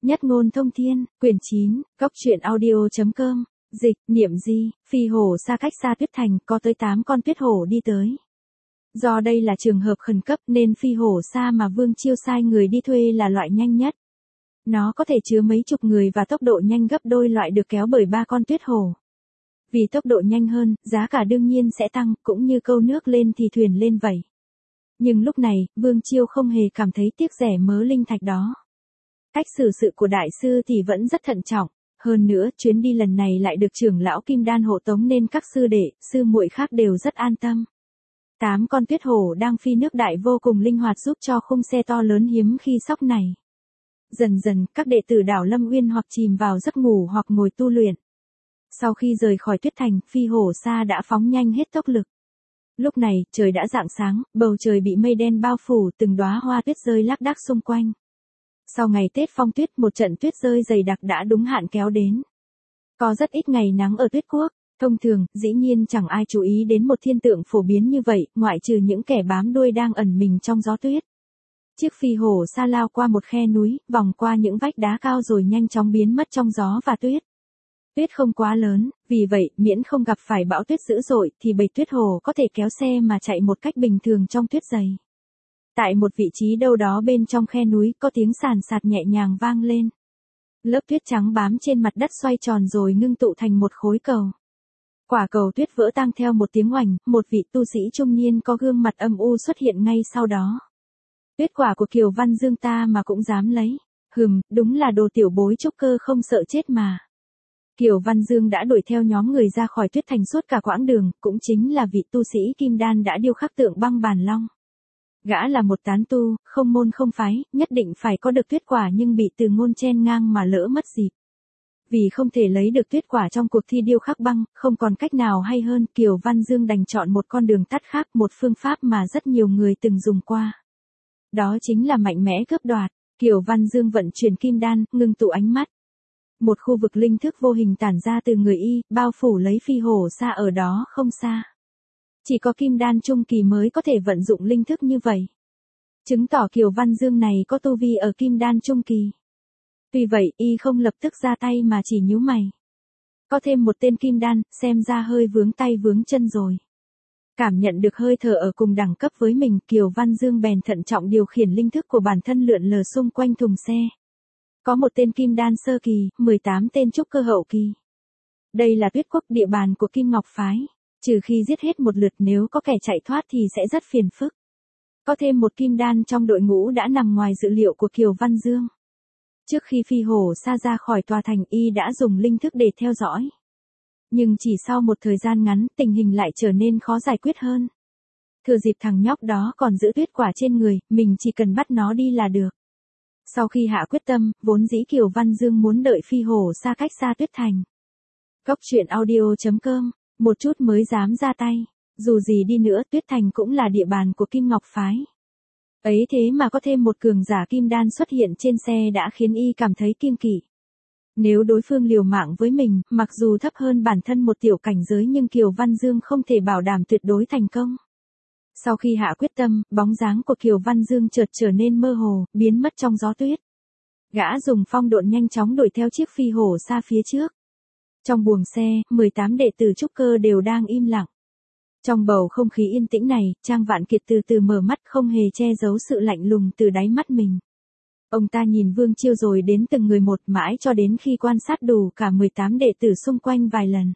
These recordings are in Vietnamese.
Nhất ngôn thông thiên, quyển 9, Góc truyện audio.com, dịch, niệm di, phi hổ xa cách xa tuyết thành, có tới 8 con tuyết hổ đi tới. Do đây là trường hợp khẩn cấp nên phi hổ xa mà Vương Chiêu sai người đi thuê là loại nhanh nhất. Nó có thể chứa mấy chục người và tốc độ nhanh gấp đôi loại được kéo bởi 3 con tuyết hổ. Vì tốc độ nhanh hơn, giá cả đương nhiên sẽ tăng, cũng như câu nước lên thì thuyền lên vậy. Nhưng lúc này, Vương Chiêu không hề cảm thấy tiếc rẻ mớ linh thạch đó. Cách xử sự của đại sư thì vẫn rất thận trọng, hơn nữa chuyến đi lần này lại được trưởng lão Kim Đan hộ tống nên các sư đệ, sư muội khác đều rất an tâm. 8 con tuyết hổ đang phi nước đại vô cùng linh hoạt giúp cho khung xe to lớn hiếm khi sóc này. Dần dần, các đệ tử đảo Lâm Uyên hoặc chìm vào giấc ngủ hoặc ngồi tu luyện. Sau khi rời khỏi tuyết thành, phi hổ xa đã phóng nhanh hết tốc lực. Lúc này, trời đã rạng sáng, bầu trời bị mây đen bao phủ, từng đóa hoa tuyết rơi lác đác xung quanh. Sau ngày Tết phong tuyết, một trận tuyết rơi dày đặc đã đúng hạn kéo đến. Có rất ít ngày nắng ở tuyết quốc, thông thường, dĩ nhiên chẳng ai chú ý đến một thiên tượng phổ biến như vậy, ngoại trừ những kẻ bám đuôi đang ẩn mình trong gió tuyết. Chiếc phi hổ xa lao qua một khe núi, vòng qua những vách đá cao rồi nhanh chóng biến mất trong gió và tuyết. Tuyết không quá lớn, vì vậy, miễn không gặp phải bão tuyết dữ dội thì bầy tuyết hổ có thể kéo xe mà chạy một cách bình thường trong tuyết dày. Tại một vị trí đâu đó bên trong khe núi có tiếng sàn sạt nhẹ nhàng vang lên. Lớp tuyết trắng bám trên mặt đất xoay tròn rồi ngưng tụ thành một khối cầu. Quả cầu tuyết vỡ tan theo một tiếng oành, một vị tu sĩ trung niên có gương mặt âm u xuất hiện ngay sau đó. Tuyết quả của Kiều Văn Dương ta mà cũng dám lấy. Đúng là đồ tiểu bối trúc cơ không sợ chết mà. Kiều Văn Dương đã đuổi theo nhóm người ra khỏi tuyết thành suốt cả quãng đường, cũng chính là vị tu sĩ Kim Đan đã điêu khắc tượng băng bàn long. Gã là một tán tu, không môn không phái, nhất định phải có được tuyết quả nhưng bị Từ Ngôn chen ngang mà lỡ mất dịp. Vì không thể lấy được tuyết quả trong cuộc thi điêu khắc băng, không còn cách nào hay hơn, Kiều Văn Dương đành chọn một con đường tắt khác, một phương pháp mà rất nhiều người từng dùng qua. Đó chính là mạnh mẽ cướp đoạt. Kiều Văn Dương vận chuyển kim đan, ngưng tụ ánh mắt. Một khu vực linh thức vô hình tản ra từ người y, bao phủ lấy phi hổ xa ở đó không xa. Chỉ có kim đan trung kỳ mới có thể vận dụng linh thức như vậy. Chứng tỏ Kiều Văn Dương này có tu vi ở kim đan trung kỳ. Tuy vậy, y không lập tức ra tay mà chỉ nhíu mày. Có thêm một tên kim đan, xem ra hơi vướng tay vướng chân rồi. Cảm nhận được hơi thở ở cùng đẳng cấp với mình, Kiều Văn Dương bèn thận trọng điều khiển linh thức của bản thân lượn lờ xung quanh thùng xe. Có một tên kim đan sơ kỳ, 18 tên trúc cơ hậu kỳ. Đây là tuyết quốc, địa bàn của Kim Ngọc Phái. Trừ khi giết hết một lượt, nếu có kẻ chạy thoát thì sẽ rất phiền phức. Có thêm một kim đan trong đội ngũ đã nằm ngoài dự liệu của Kiều Văn Dương. Trước khi phi hổ xa ra khỏi tòa thành, y đã dùng linh thức để theo dõi. Nhưng chỉ sau một thời gian ngắn, tình hình lại trở nên khó giải quyết hơn. Thừa dịp thằng nhóc đó còn giữ tuyết quả trên người, mình chỉ cần bắt nó đi là được. Sau khi hạ quyết tâm, vốn dĩ Kiều Văn Dương muốn đợi phi hổ xa cách xa tuyết thành. Góc truyện audio.com, một chút mới dám ra tay. Dù gì đi nữa, tuyết thành cũng là địa bàn của Kim Ngọc Phái. Ấy thế mà có thêm một cường giả kim đan xuất hiện trên xe đã khiến y cảm thấy kiêng kỵ. Nếu đối phương liều mạng với mình, mặc dù thấp hơn bản thân một tiểu cảnh giới nhưng Kiều Văn Dương không thể bảo đảm tuyệt đối thành công. Sau khi hạ quyết tâm, bóng dáng của Kiều Văn Dương chợt trở nên mơ hồ, biến mất trong gió tuyết. Gã dùng phong độn nhanh chóng đuổi theo chiếc phi hổ xa phía trước. Trong buồng xe, 18 đệ tử trúc cơ đều đang im lặng. Trong bầu không khí yên tĩnh này, Trang Vạn Kiệt từ từ mở mắt, không hề che giấu sự lạnh lùng từ đáy mắt mình. Ông ta nhìn Vương Chiêu rồi đến từng người một, mãi cho đến khi quan sát đủ cả 18 đệ tử xung quanh vài lần.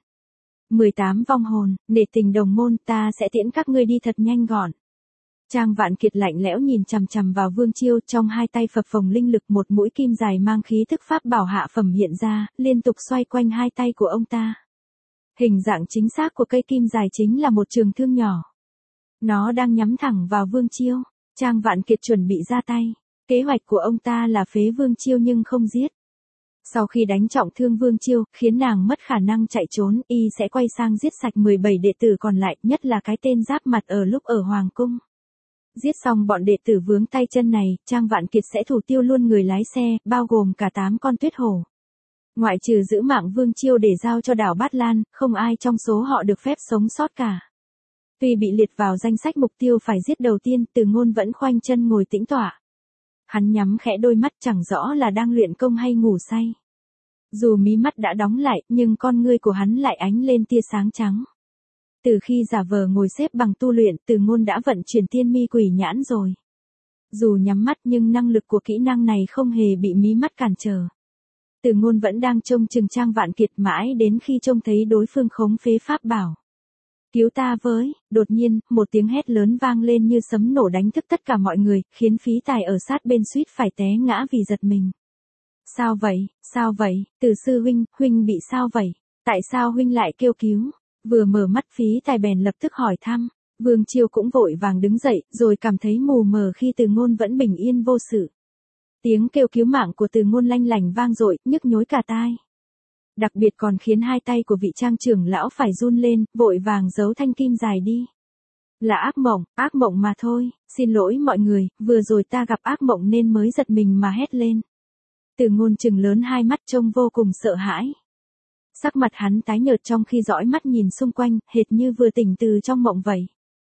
18 vong hồn, nể tình đồng môn, ta sẽ tiễn các ngươi đi thật nhanh gọn. Trang Vạn Kiệt lạnh lẽo nhìn chằm chằm vào Vương Chiêu, trong hai tay phập phồng linh lực, một mũi kim dài mang khí thức pháp bảo hạ phẩm hiện ra, liên tục xoay quanh hai tay của ông ta. Hình dạng chính xác của cây kim dài chính là một trường thương nhỏ. Nó đang nhắm thẳng vào Vương Chiêu. Trang Vạn Kiệt chuẩn bị ra tay. Kế hoạch của ông ta là phế Vương Chiêu nhưng không giết. Sau khi đánh trọng thương Vương Chiêu, khiến nàng mất khả năng chạy trốn, y sẽ quay sang giết sạch 17 đệ tử còn lại, nhất là cái tên giáp mặt ở lúc ở Hoàng Cung. Giết xong bọn đệ tử vướng tay chân này, Trang Vạn Kiệt sẽ thủ tiêu luôn người lái xe, bao gồm cả 8 con tuyết hổ. Ngoại trừ giữ mạng Vương Chiêu để giao cho đảo Bát Lan, không ai trong số họ được phép sống sót cả. Tuy bị liệt vào danh sách mục tiêu phải giết đầu tiên, Từ Ngôn vẫn khoanh chân ngồi tĩnh tọa. Hắn nhắm khẽ đôi mắt chẳng rõ là đang luyện công hay ngủ say. Dù mí mắt đã đóng lại, nhưng con ngươi của hắn lại ánh lên tia sáng trắng. Từ khi giả vờ ngồi xếp bằng tu luyện, Từ Ngôn đã vận chuyển tiên mi quỷ nhãn rồi. Dù nhắm mắt nhưng năng lực của kỹ năng này không hề bị mí mắt cản trở. Từ Ngôn vẫn đang trông chừng Trang Vạn Kiệt mãi đến khi trông thấy đối phương khống phế pháp bảo. Cứu ta với, đột nhiên, một tiếng hét lớn vang lên như sấm nổ đánh thức tất cả mọi người, khiến Phí Tài ở sát bên suýt phải té ngã vì giật mình. Sao vậy, Từ sư huynh bị sao vậy? Tại sao huynh lại kêu cứu? Vừa mở mắt Phí Tài bèn lập tức hỏi thăm. Vương Chiêu cũng vội vàng đứng dậy, rồi cảm thấy mù mờ khi Từ Ngôn vẫn bình yên vô sự. Tiếng kêu cứu mạng của Từ Ngôn lanh lảnh vang dội, nhức nhối cả tai. Đặc biệt còn khiến hai tay của vị Trang trưởng lão phải run lên, vội vàng giấu thanh kim dài đi. Là ác mộng mà thôi, xin lỗi mọi người, vừa rồi ta gặp ác mộng nên mới giật mình mà hét lên. Từ Ngôn trừng lớn hai mắt trông vô cùng sợ hãi. Sắc mặt hắn tái nhợt trong khi dõi mắt nhìn xung quanh, hệt như vừa tỉnh từ trong mộng vậy.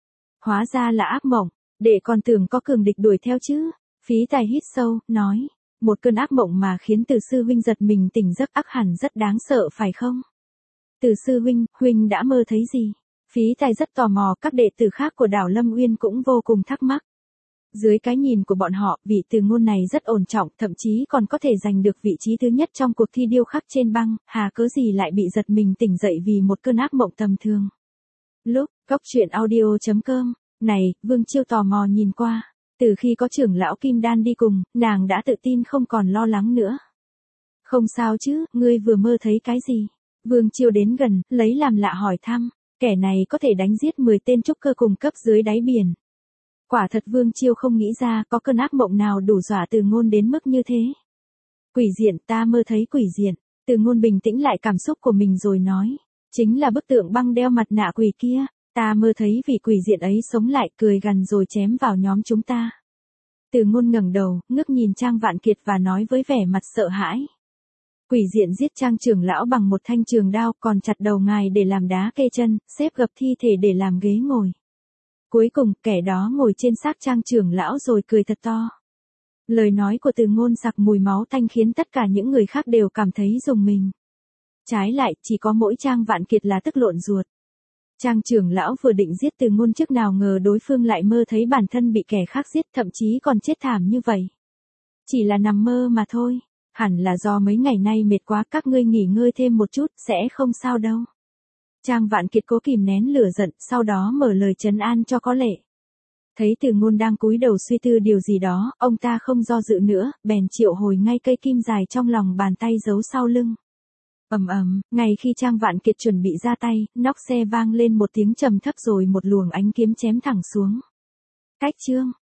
Hóa ra là ác mộng, đệ còn tưởng có cường địch đuổi theo chứ. Phí Tài hít sâu, nói. Một cơn ác mộng mà khiến Từ sư huynh giật mình tỉnh giấc ắt hẳn rất đáng sợ phải không? Từ sư huynh đã mơ thấy gì? Phí Tài rất tò mò, các đệ tử khác của đảo Lâm Uyên cũng vô cùng thắc mắc. Dưới cái nhìn của bọn họ, vị Từ Ngôn này rất ổn trọng, thậm chí còn có thể giành được vị trí thứ nhất trong cuộc thi điêu khắc trên băng, hà cớ gì lại bị giật mình tỉnh dậy vì một cơn ác mộng tầm thường. Lúc, goctruyện.audio.com, này, Vương Chiêu tò mò nhìn qua. Từ khi có trưởng lão Kim Đan đi cùng, nàng đã tự tin không còn lo lắng nữa. Không sao chứ, ngươi vừa mơ thấy cái gì? Vương Chiêu đến gần, lấy làm lạ hỏi thăm. Kẻ này có thể đánh giết 10 tên trúc cơ cùng cấp dưới đáy biển. Quả thật Vương Chiêu không nghĩ ra có cơn ác mộng nào đủ dọa Từ Ngôn đến mức như thế. Quỷ diện, ta mơ thấy quỷ diện. Từ Ngôn bình tĩnh lại cảm xúc của mình rồi nói. Chính là bức tượng băng đeo mặt nạ quỷ kia. Ta mơ thấy vị quỷ diện ấy sống lại, cười gằn rồi chém vào nhóm chúng ta. Từ Ngôn ngẩng đầu, ngước nhìn Trang Vạn Kiệt và nói với vẻ mặt sợ hãi. Quỷ diện giết Trang trưởng lão bằng một thanh trường đao, còn chặt đầu ngài để làm đá kê chân, xếp gập thi thể để làm ghế ngồi. Cuối cùng, kẻ đó ngồi trên xác Trang trưởng lão rồi cười thật to. Lời nói của Từ Ngôn sặc mùi máu tanh khiến tất cả những người khác đều cảm thấy rùng mình. Trái lại, chỉ có mỗi Trang Vạn Kiệt là tức lộn ruột. Trang trưởng lão vừa định giết Từ Ngôn trước nào ngờ đối phương lại mơ thấy bản thân bị kẻ khác giết, thậm chí còn chết thảm như vậy. Chỉ là nằm mơ mà thôi, hẳn là do mấy ngày nay mệt quá, các ngươi nghỉ ngơi thêm một chút, sẽ không sao đâu. Trang Vạn Kiệt cố kìm nén lửa giận, sau đó mở lời trấn an cho có lệ. Thấy Từ Ngôn đang cúi đầu suy tư điều gì đó, ông ta không do dự nữa, bèn triệu hồi ngay cây kim dài trong lòng bàn tay giấu sau lưng. Ngay khi Trang Vạn Kiệt chuẩn bị ra tay, nóc xe vang lên một tiếng trầm thấp rồi một luồng ánh kiếm chém thẳng xuống. Cách chương